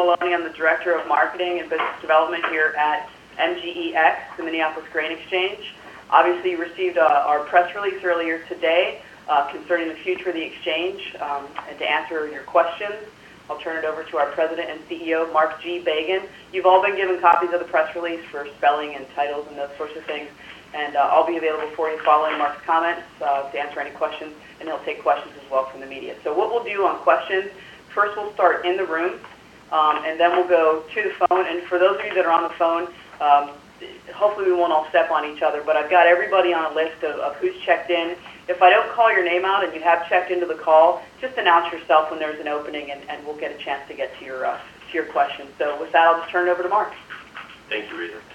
Maloney. I'm the Director of Marketing and Business Development here at MGEX, the Minneapolis Grain Exchange. Obviously, you received our press release earlier today concerning the future of the exchange. And to answer your questions, I'll turn it over to our President and CEO, Mark G. Bagan. You've all been given copies of the press release for spelling and titles and those sorts of things. And I'll be available for you following Mark's comments to answer any questions, and he'll take questions as well from the media. So what we'll do on questions, first we'll start in the room, and then we'll go to the phone. And for those of you that are on the phone, hopefully we won't all step on each other, but I've got everybody on a list of who's checked in. If I don't call your name out and you have checked into the call, just announce yourself when there's an opening, and we'll get a chance to get to your questions. So with that, I'll just turn it over to Mark. Thank you, Rita.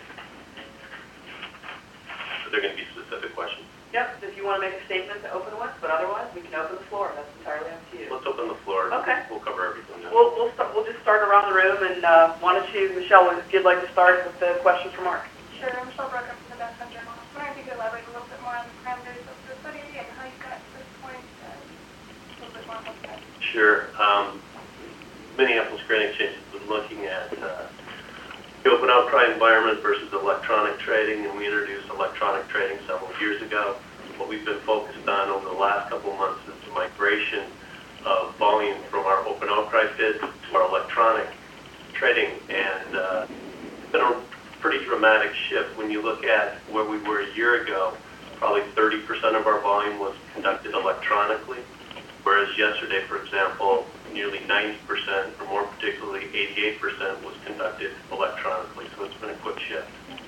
Are there going to be specific questions? Yep, if you want to make a statement to open with, but otherwise we can open the floor. That's entirely up to you. Let's open the floor. Okay. We'll cover everything now. We'll just start around the room, and why don't you, Michelle, if you'd like to start with the questions for Mark. Sure, I'm Michelle Broker from the Best Journal. I was wondering if you could elaborate a little bit more on the parameters of the study and how you got to this point, a little bit more about that. Sure. Minneapolis Grain Exchange has been looking at the open outcry environment versus electronic trading, and we introduced electronic trading several years ago. What we've been focused on over the last couple of months is the migration of volume from our open outcry bids to our electronic trading, and it's been a pretty dramatic shift. When you look at where we were a year ago, probably 30% of our volume was conducted electronically, whereas yesterday, for example, nearly 90%, or more particularly 88%, was conducted electronically. So it's been a quick shift.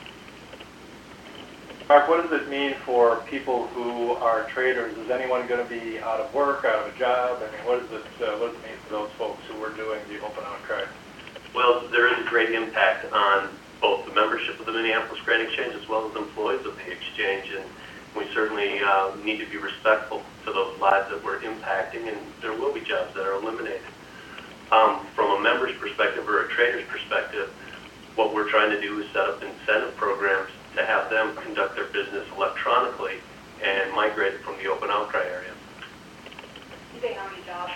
Mark, what does it mean for people who are traders? Is anyone going to be out of work, out of a job? I mean, what does it mean for those folks who are doing the open outcry? Well, there is a great impact on both the membership of the Minneapolis Grain Exchange as well as employees of the exchange, and we certainly need to be respectful to those lives that we're impacting, and there will be jobs that are eliminated. From a member's perspective or a trader's perspective, what we're trying to do is set up incentive programs to have them conduct their business electronically and migrate from the open outcry area. You say how many jobs?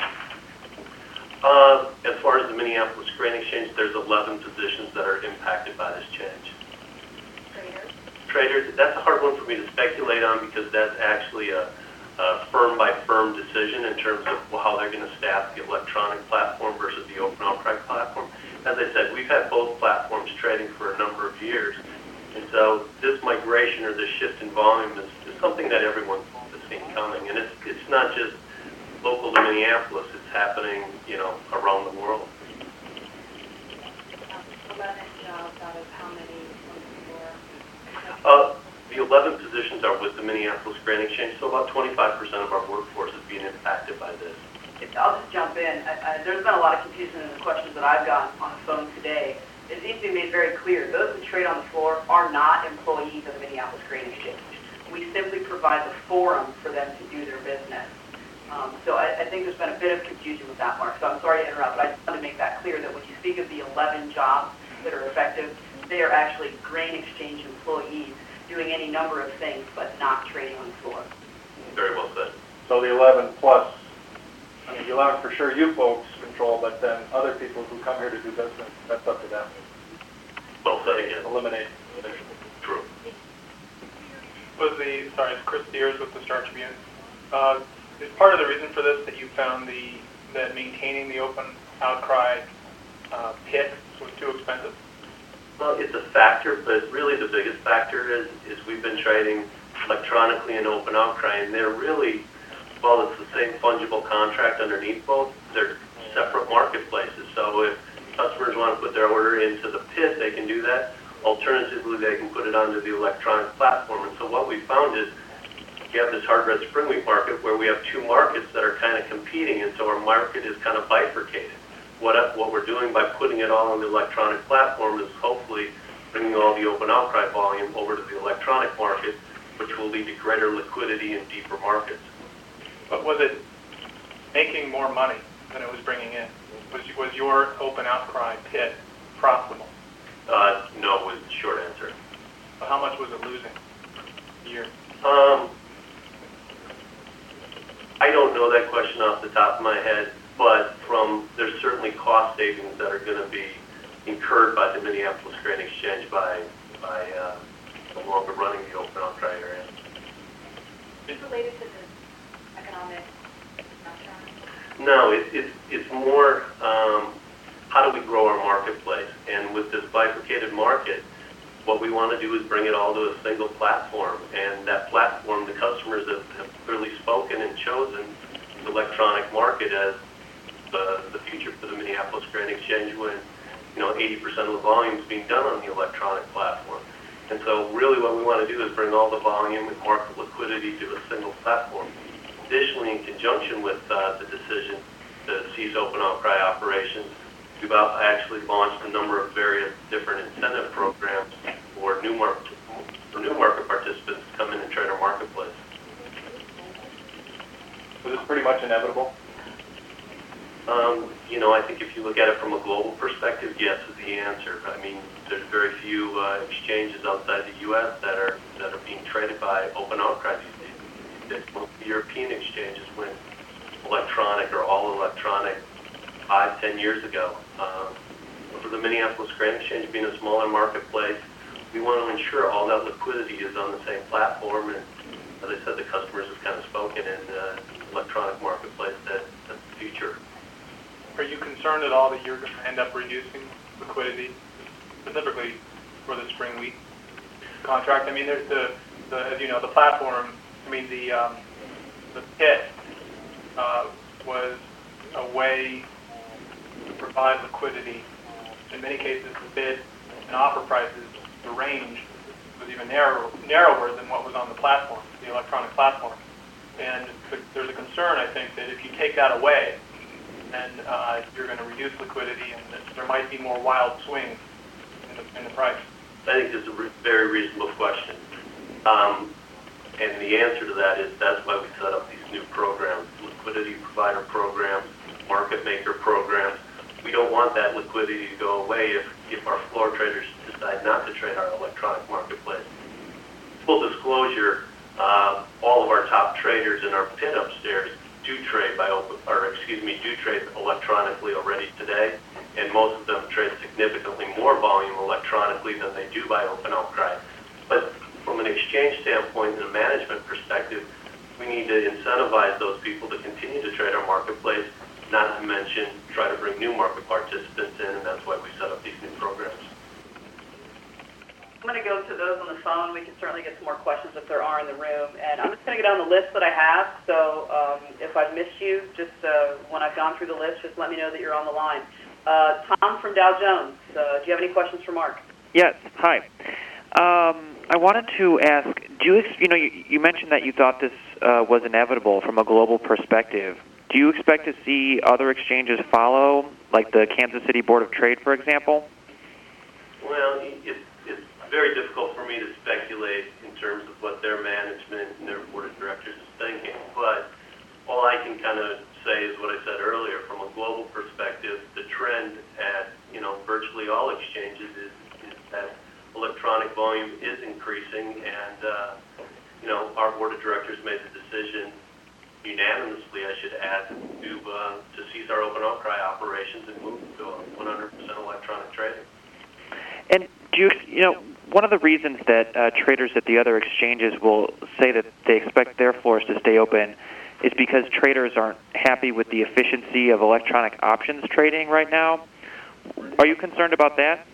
As far as the Minneapolis Grain Exchange, there's 11 positions that are impacted by this change. Traders, that's a hard one for me to speculate on because that's actually a firm-by-firm decision in terms of how they're going to staff the electronic platform versus the open outcry platform. As I said, we've had both platforms trading for a number of years, and so this migration or this shift in volume is something that everyone has seen coming, and it's not just local to Minneapolis, it's happening, around the world. 11 jobs out of how many before? The 11 positions are with the Minneapolis Grain Exchange, so about 25% of our workforce is being impacted by this. I'll just jump in. There's been a lot of confusion in the questions that I've gotten on the phone today. It needs to be made very clear. Those who trade on the floor are not employees of the Minneapolis Grain Exchange. We simply provide the forum for them to do their business. So I think there's been a bit of confusion with that, Mark. So I'm sorry to interrupt, but I just want to make that clear that when you speak of the 11 jobs that are effective, they are actually Grain Exchange employees doing any number of things, but not trading on the floor. Very well said. So the 11 plus, the 11 for sure you folks control, but then other people who come here to do business, that's up to them. Well said again. Eliminate. True. It's Chris Deers with the Star Tribune. Is part of the reason for this that you found that maintaining the open outcry pit was too expensive? Well, it's a factor, but really the biggest factor is we've been trading electronically and open outcry, and they're really, while it's the same fungible contract underneath both, they're separate marketplaces. So if customers want to put their order into the pit, they can do that. Alternatively, they can put it onto the electronic platform. And so what we found is we have this hard red spring wheat market where we have two markets that are kind of competing, and so our market is kind of bifurcated. What we're doing by putting it all on the electronic platform is hopefully bringing all the open outcry volume over to the electronic market, which will lead to greater liquidity and deeper markets. But was it making more money than it was bringing in? Was your open outcry pit profitable? No was the short answer. But how much was it losing a year? I don't know that question off the top of my head. but there's certainly cost savings that are going to be incurred by the Minneapolis Grain Exchange by no longer running the open outcry area. It's related to the economic downturn. No, it's more how do we grow our marketplace? And with this bifurcated market, what we want to do is bring it all to a single platform. And that platform, the customers have clearly spoken and chosen the electronic market as the future for the Minneapolis Grain Exchange when 80% of the volume is being done on the electronic platform. And so really what we want to do is bring all the volume and market liquidity to a single platform. Additionally, in conjunction with the decision to cease open outcry operations, we've actually launched a number of various different incentive programs for new market participants to come in and trade our marketplace. So this is pretty much inevitable? I think if you look at it from a global perspective, yes is the answer. I mean, there's very few exchanges outside the U.S. that are being traded by open outcry these days. Most of the European exchanges went electronic or all electronic 5-10 years ago. For the Minneapolis Grain Exchange being a smaller marketplace, we want to ensure all that liquidity is on the same platform. And as I said, the customers have kind of spoken in the electronic marketplace that's the future. Are you concerned at all that you're going to end up reducing liquidity, specifically for the spring wheat contract? I mean, there's as you know, the platform. I mean, the pit was a way to provide liquidity. In many cases, the bid and offer prices, the range was even narrower than what was on the platform, the electronic platform. And there's a concern, I think, that if you take that away, then you're going to reduce liquidity, and there might be more wild swings in the price. I think it's a very reasonable question. And the answer to that is that's why we set up these new programs, liquidity provider programs, market maker programs. We don't want that liquidity to go away if our floor traders decide not to trade our electronic marketplace. Full disclosure, all of our top traders in our pit upstairs do trade electronically already today, and most of them trade significantly more volume electronically than they do by open outcry. But from an exchange standpoint and a management perspective, we need to incentivize those people to continue to trade our marketplace, not to mention try to bring new market participants in, and that's why we set up these new programs. I'm going to go to those on the phone. We can certainly get some more questions if there are in the room. And I'm just going to go down the list that I have. So if I've missed you, just when I've gone through the list, just let me know that you're on the line. Tom from Dow Jones, do you have any questions for Mark? Yes. Hi. I wanted to ask, you mentioned that you thought this was inevitable from a global perspective. Do you expect to see other exchanges follow, like the Kansas City Board of Trade, for example? Well, it's very difficult for me to speculate in terms of what their management and their board of directors is thinking. But all I can kind of say is what I said earlier. From a global perspective, the trend at virtually all exchanges is that electronic volume is increasing, and our board of directors made the decision unanimously, I should add, to cease our open outcry operations and move to 100% electronic trading. And do one of the reasons that traders at the other exchanges will say that they expect their floors to stay open is because traders aren't happy with the efficiency of electronic options trading right now. Are you concerned about that?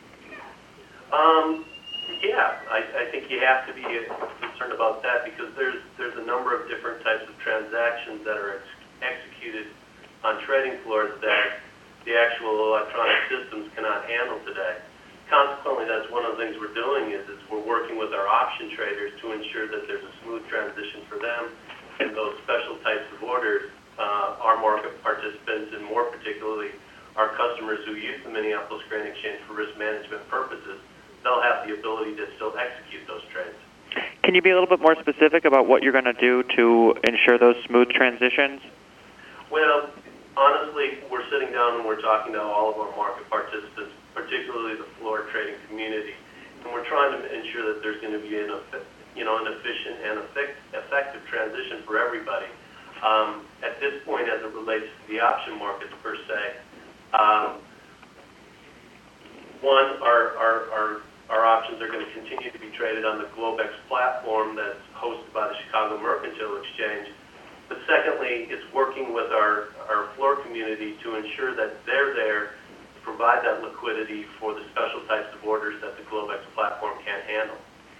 Yeah, I think you have to be concerned about that because there's a number of different types of transactions that are executed on trading floors that the actual electronic systems cannot handle today. Consequently, that's one of the things we're doing is we're working with our option traders to ensure that there's a smooth transition for them, and those special types of orders, our market participants, and more particularly our customers who use the Minneapolis Grain Exchange for risk management purposes, they'll have the ability to still execute those trades. Can you be a little bit more specific about what you're going to do to ensure those smooth transitions? Well, honestly, we're sitting down and we're talking to all of our market participants, particularly the floor trading community, and we're trying to ensure that there's going to be an efficient and effective transition for everybody. At at this point as it relates to the option markets per se. One, our options are going to continue to be traded on the Globex platform that's hosted by the Chicago Mercantile Exchange. But secondly, it's working with our floor community to ensure that they're there to provide that liquidity for the special types of orders that the Globex platform can't handle.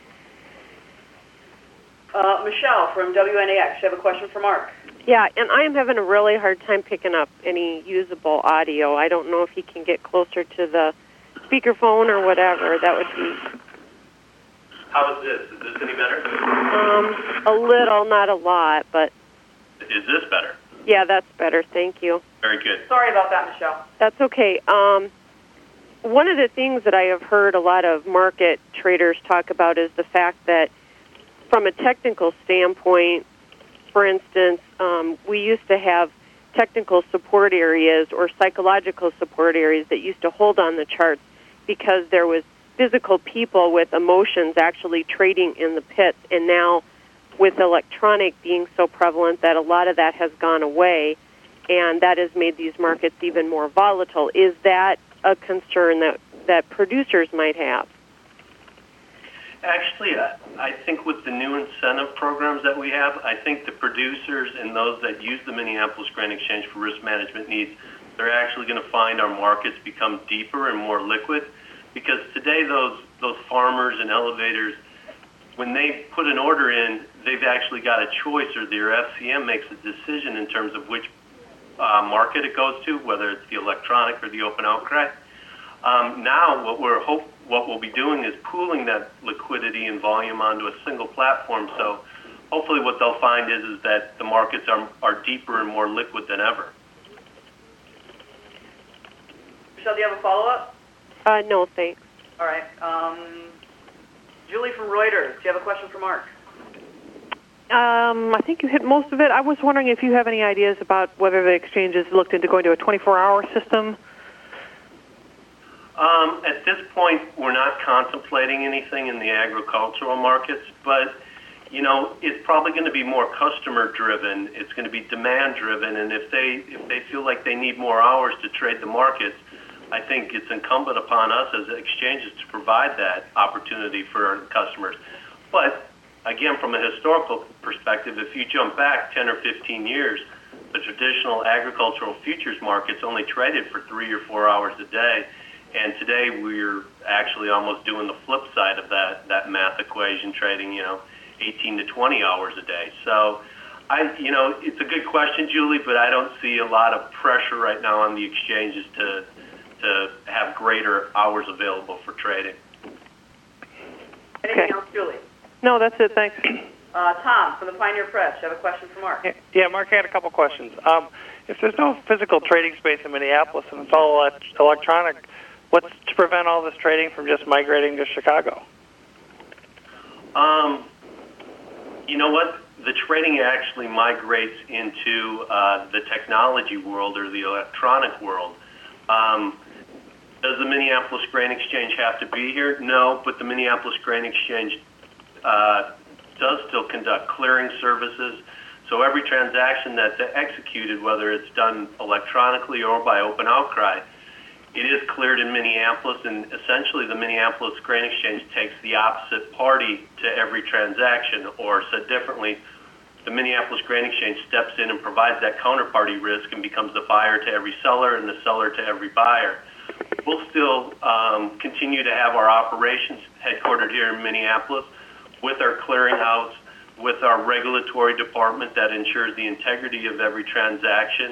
Michelle from WNAX, you have a question for Mark? Yeah, and I am having a really hard time picking up any usable audio. I don't know if he can get closer to the speakerphone or whatever. That would be... How is this? Is this any better? A little, not a lot, but... Is this better? Yeah, that's better. Thank you. Very good. Sorry about that, Michelle. That's okay. One of the things that I have heard a lot of market traders talk about is the fact that from a technical standpoint, for instance, we used to have technical support areas or psychological support areas that used to hold on the charts because there was physical people with emotions actually trading in the pits. And now with electronic being so prevalent that a lot of that has gone away, and that has made these markets even more volatile. Is that a concern that producers might have? Actually, I think with the new incentive programs that we have, I think the producers and those that use the Minneapolis Grain Exchange for risk management needs, they're actually going to find our markets become deeper and more liquid. Because today those farmers and elevators, when they put an order in, they've actually got a choice, or their FCM makes a decision in terms of which market it goes to, whether it's the electronic or the open outcry. Now what we'll be doing is pooling that liquidity and volume onto a single platform. So hopefully what they'll find is that the markets are deeper and more liquid than ever. Michelle, do you have a follow-up? No, thanks. All right. Julie from Reuters, do you have a question for Mark? I think you hit most of it. I was wondering if you have any ideas about whether the exchanges looked into going to a 24-hour system. At this point, we're not contemplating anything in the agricultural markets, but it's probably going to be more customer-driven. It's going to be demand-driven, and if they feel like they need more hours to trade the markets, I think it's incumbent upon us as exchanges to provide that opportunity for our customers. But again, from a historical perspective, if you jump back 10 or 15 years, the traditional agricultural futures markets only traded for 3 or 4 hours a day. And today we're actually almost doing the flip side of that math equation, trading, 18 to 20 hours a day. So it's a good question, Julie, but I don't see a lot of pressure right now on the exchanges to have greater hours available for trading. Anything else, Julie? No, that's it. Thanks. Tom from the Pioneer Press, you have a question for Mark? Yeah, Mark, I had a couple questions. If there's no physical trading space in Minneapolis and it's all electronic, what's to prevent all this trading from just migrating to Chicago? You know what? The trading actually migrates into the technology world or the electronic world. Does the Minneapolis Grain Exchange have to be here? No, but the Minneapolis Grain Exchange does still conduct clearing services. So every transaction that's executed, whether it's done electronically or by open outcry, it is cleared in Minneapolis, and essentially the Minneapolis Grain Exchange takes the opposite party to every transaction, or said differently, the Minneapolis Grain Exchange steps in and provides that counterparty risk and becomes the buyer to every seller and the seller to every buyer. We'll still continue to have our operations headquartered here in Minneapolis with our clearinghouse, with our regulatory department that ensures the integrity of every transaction,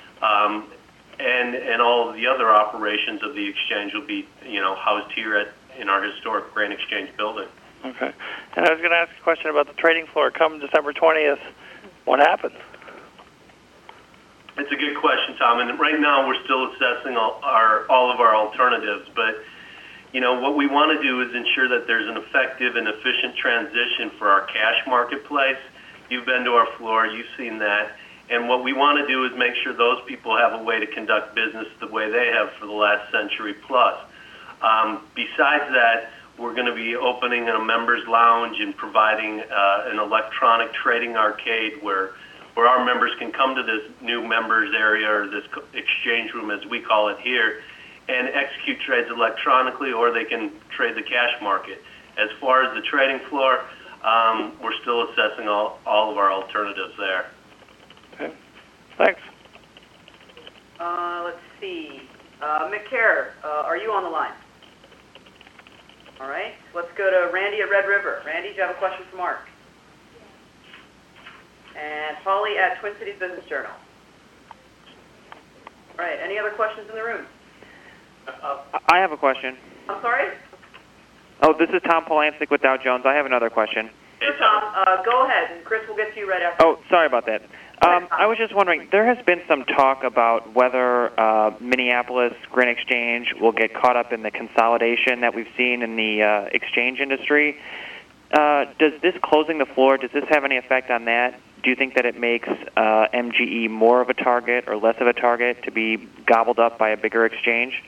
and all of the other operations of the exchange will be, housed here in our historic Grain Exchange building. Okay. And I was going to ask a question about the trading floor. Come December 20th, what happens? It's a good question, Tom. And right now we're still assessing all of our alternatives. But, what we want to do is ensure that there's an effective and efficient transition for our cash marketplace. You've been to our floor. You've seen that. And what we want to do is make sure those people have a way to conduct business the way they have for the last century plus. Besides that, we're going to be opening a members lounge and providing an electronic trading arcade where where our members can come to this new members area or this exchange room, as we call it here, and execute trades electronically, or they can trade the cash market. As far as the trading floor, we're still assessing all of our alternatives there. Okay. Thanks. Let's see. Mick Kerr, are you on the line? All right. Let's go to Randy at Red River. Randy, do you have a question for Mark? And Holly at Twin Cities Business Journal. All right. Any other questions in the room? I have a question. I'm sorry? Oh, this is Tom Polancic with Dow Jones. I have another question. Sure, Tom. Go ahead, and Chris will get to you right after. Oh, sorry about that. I was just wondering, there has been some talk about whether Minneapolis Grain Exchange will get caught up in the consolidation that we've seen in the exchange industry. Does this closing the floor, does this have any effect on that? Do you think that it makes MGE more of a target or less of a target to be gobbled up by a bigger exchange?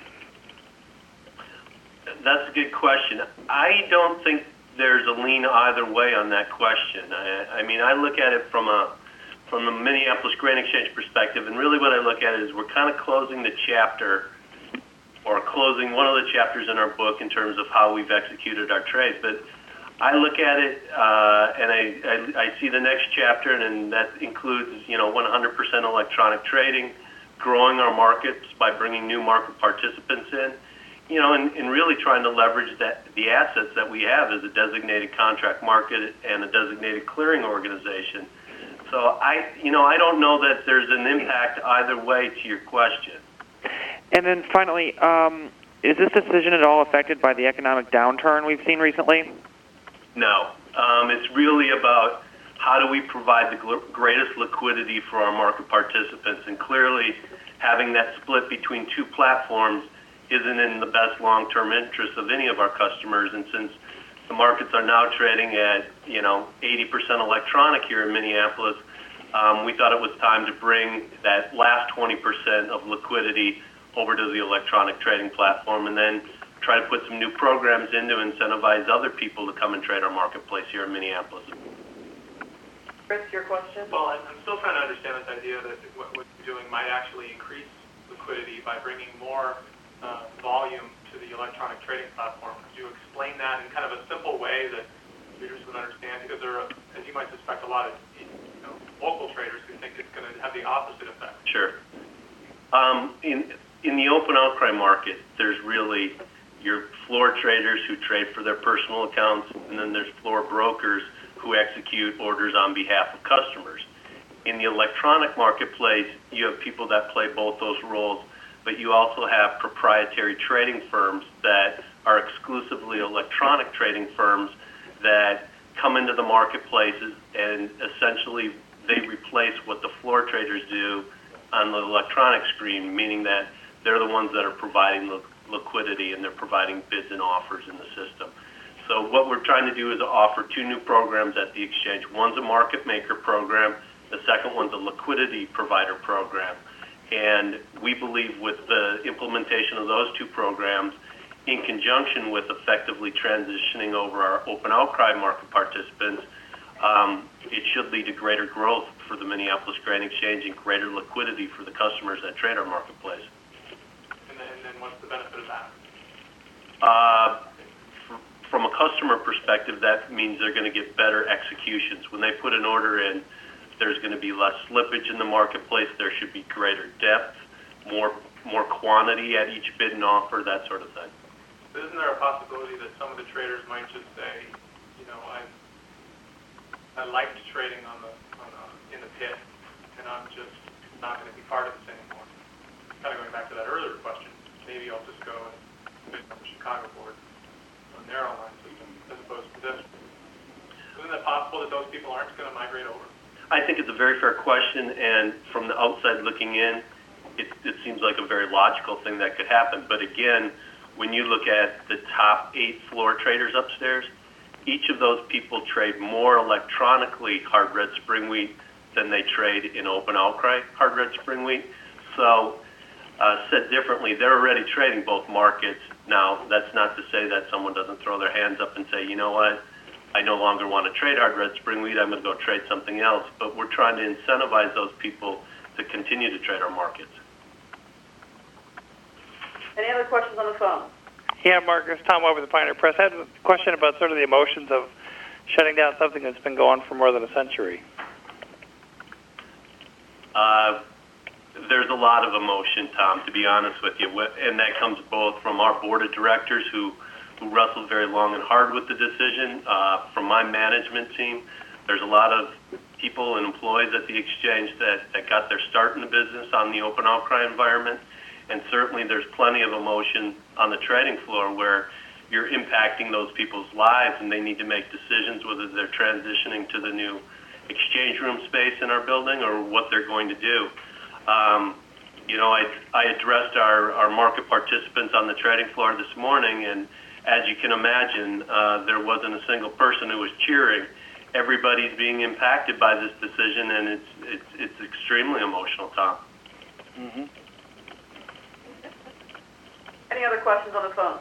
That's a good question. I don't think there's a lean either way on that question. I mean, I look at it from the Minneapolis Grain Exchange perspective, and really what I look at is we're kind of closing the chapter, or closing one of the chapters in our book in terms of how we've executed our trades. But I look at it and I see the next chapter, and that includes 100% electronic trading, growing our markets by bringing new market participants in, and really trying to leverage the assets that we have as a designated contract market and a designated clearing organization. So I don't know that there's an impact either way to your question. And then finally, is this decision at all affected by the economic downturn we've seen recently? No. It's really about how do we provide the greatest liquidity for our market participants, and clearly having that split between two platforms isn't in the best long-term interest of any of our customers. And since the markets are now trading at 80% electronic here in Minneapolis, we thought it was time to bring that last 20% of liquidity over to the electronic trading platform, and then try to put some new programs in to incentivize other people to come and trade our marketplace here in Minneapolis. Chris, your question? Well, I'm still trying to understand this idea that what you're doing might actually increase liquidity by bringing more volume to the electronic trading platform. Could you explain that in kind of a simple way that readers would understand? Because there are, as you might suspect, a lot of local traders who think it's going to have the opposite effect. Sure. In the open outcry market, there's really your floor traders who trade for their personal accounts, and then there's floor brokers who execute orders on behalf of customers. In the electronic marketplace, you have people that play both those roles, but you also have proprietary trading firms that are exclusively electronic trading firms that come into the marketplaces, and essentially they replace what the floor traders do on the electronic screen, meaning that they're the ones that are providing the liquidity and they're providing bids and offers in the system. So what we're trying to do is offer two new programs at the exchange. One's a market maker program. The second one's a liquidity provider program. And we believe with the implementation of those two programs, in conjunction with effectively transitioning over our open outcry market participants, it should lead to greater growth for the Minneapolis Grain Exchange and greater liquidity for the customers that trade our marketplace. And then what's the benefit of that? From a customer perspective, that means they're going to get better executions. When they put an order in, there's going to be less slippage in the marketplace. There should be greater depth, more quantity at each bid and offer, that sort of thing. But isn't there a possibility that some of the traders might just say, I liked trading in the pit, and I'm just not going to be part of this anymore? Kind of going back to that earlier question, maybe I'll just go and bid on the Chicago board on their online system as opposed to this. Isn't it possible that those people aren't going to migrate over? I think it's a very fair question, and from the outside looking in, it seems like a very logical thing that could happen. But again, when you look at the top 8 floor traders upstairs, each of those people trade more electronically hard red spring wheat than they trade in open outcry hard red spring wheat. So, said differently, they're already trading both markets. Now, that's not to say that someone doesn't throw their hands up and say, you know what, I no longer want to trade hard red spring wheat, I'm going to go trade something else. But we're trying to incentivize those people to continue to trade our markets. Any other questions on the phone? Yeah, Mark, it's Tom Weber, the Pioneer Press. I had a question about sort of the emotions of shutting down something that's been going for more than a century. There's a lot of emotion, Tom, to be honest with you, and that comes both from our board of directors who wrestled very long and hard with the decision, from my management team. There's a lot of people and employees at the exchange that got their start in the business on the open outcry environment, and certainly there's plenty of emotion on the trading floor where you're impacting those people's lives and they need to make decisions whether they're transitioning to the new exchange room space in our building or what they're going to do. I addressed our market participants on the trading floor this morning, and as you can imagine, there wasn't a single person who was cheering. Everybody's being impacted by this decision, and it's extremely emotional, Tom. Mm-hmm. Any other questions on the phone?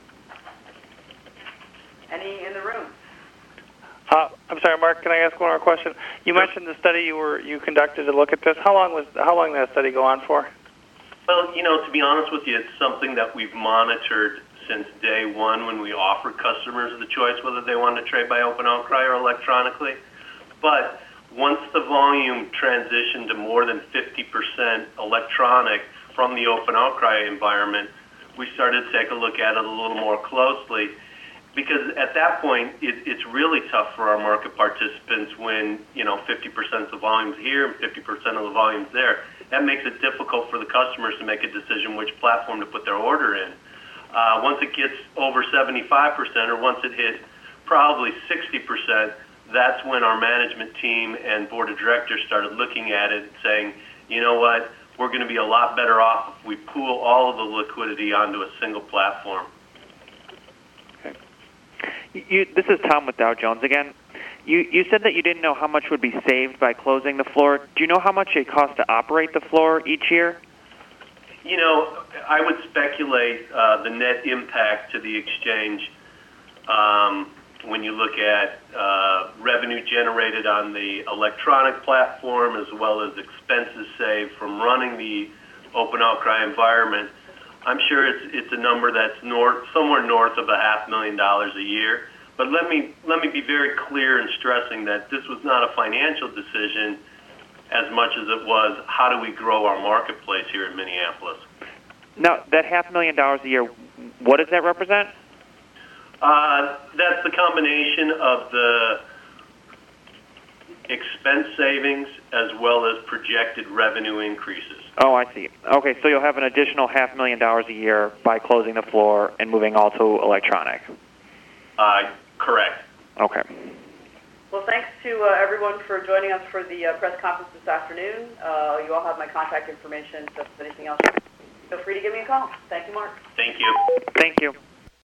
Any in the room? I'm sorry, Mark. Can I ask one more question? You mentioned the study you conducted to look at this. How long did that study go on for? Well, to be honest with you, it's something that we've monitored since day one when we offered customers the choice whether they wanted to trade by open outcry or electronically. But once the volume transitioned to more than 50% electronic from the open outcry environment, we started to take a look at it a little more closely. Because at that point, it's really tough for our market participants when 50% of the volume's here and 50% of the volume's there. That makes it difficult for the customers to make a decision which platform to put their order in. Once it gets over 75%, or once it hit probably 60%, that's when our management team and board of directors started looking at it and saying, you know what, we're going to be a lot better off if we pool all of the liquidity onto a single platform. This is Tom with Dow Jones again. You said that you didn't know how much would be saved by closing the floor. Do you know how much it costs to operate the floor each year? I would speculate the net impact to the exchange when you look at revenue generated on the electronic platform as well as expenses saved from running the open outcry environment. I'm sure it's a number that's somewhere north of $500,000 a year. But let me be very clear in stressing that this was not a financial decision as much as it was how do we grow our marketplace here in Minneapolis. Now, that $500,000 a year, what does that represent? That's the combination of the expense savings as well as projected revenue increases. Oh, I see. Okay, so you'll have an additional $500,000 a year by closing the floor and moving all to electronic. Correct. Okay. Well, thanks to everyone for joining us for the press conference this afternoon. You all have my contact information, so if there's anything else, feel free to give me a call. Thank you, Mark. Thank you. Thank you.